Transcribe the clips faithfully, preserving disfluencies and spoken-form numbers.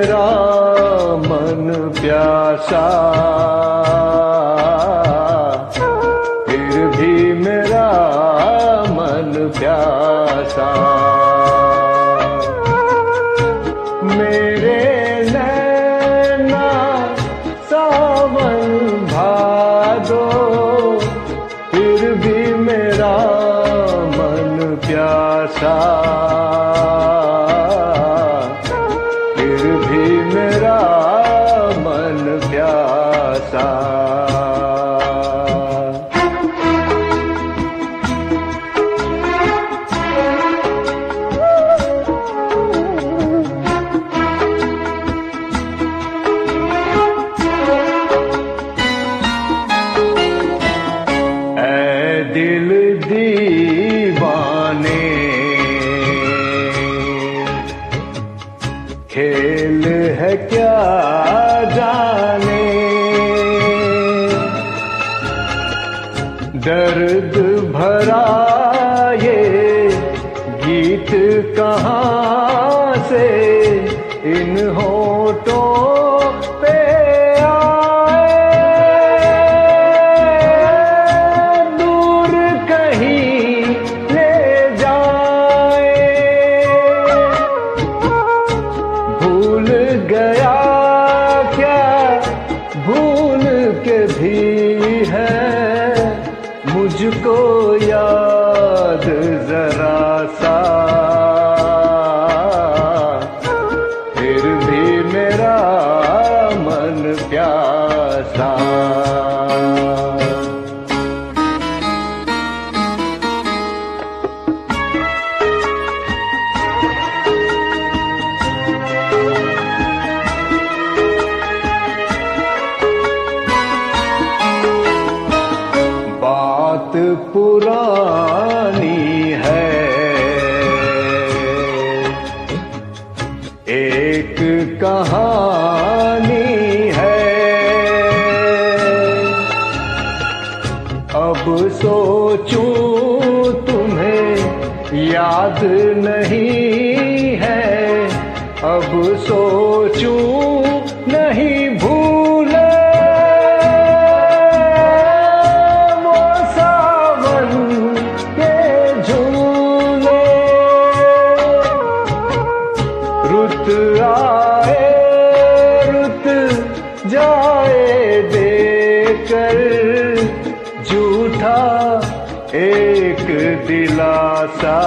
मेरा मन प्यासा, फिर भी मेरा मन प्यासा। मेरे नैना सावन भादो, फिर भी मेरा मन प्यासा, फिर भी मेरा मन प्यासा। ऐ दिल दीवाने, खेल है क्या जाने, दर्द भरा ये गीत कहाँ से इन होठों पे भी है मुझको याद जरा सा, फिर भी मेरा मन प्यासा। बात पुरानी है, एक कहानी है, अब सोचूं तुम्हें याद नहीं है, अब सोचूं नहीं भूले रुत आए रुत जाए देकर झूठा एक दिलासा,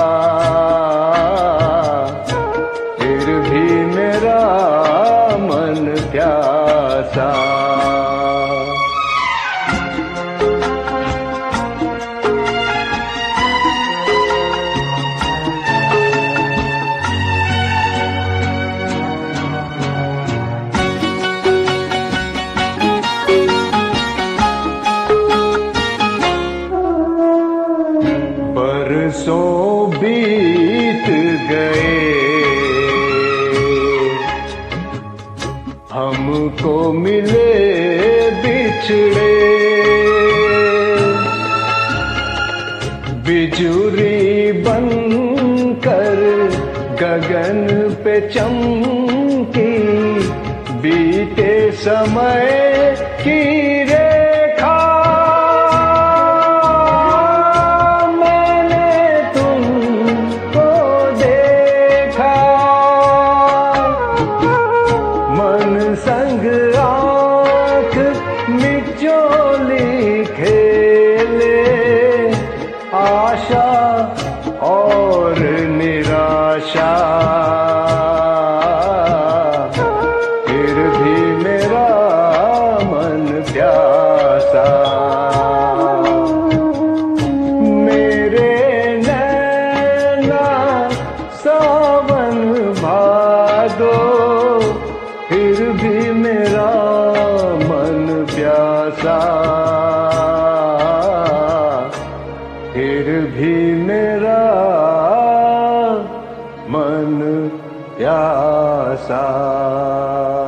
फिर भी मेरा मन प्यासा। बरसों बीत गए, हमको मिले बिछड़े, बिजुरी बनकर गगन पे चमकी, बीते समय की रेखा संग आँख मिचोली खेले, आशा और निराशा, फिर भी मेरा मन प्यासा। मेरे नैना सावन भादो, फिर भी मेरा मन प्यासा, फिर भी मेरा मन प्यासा।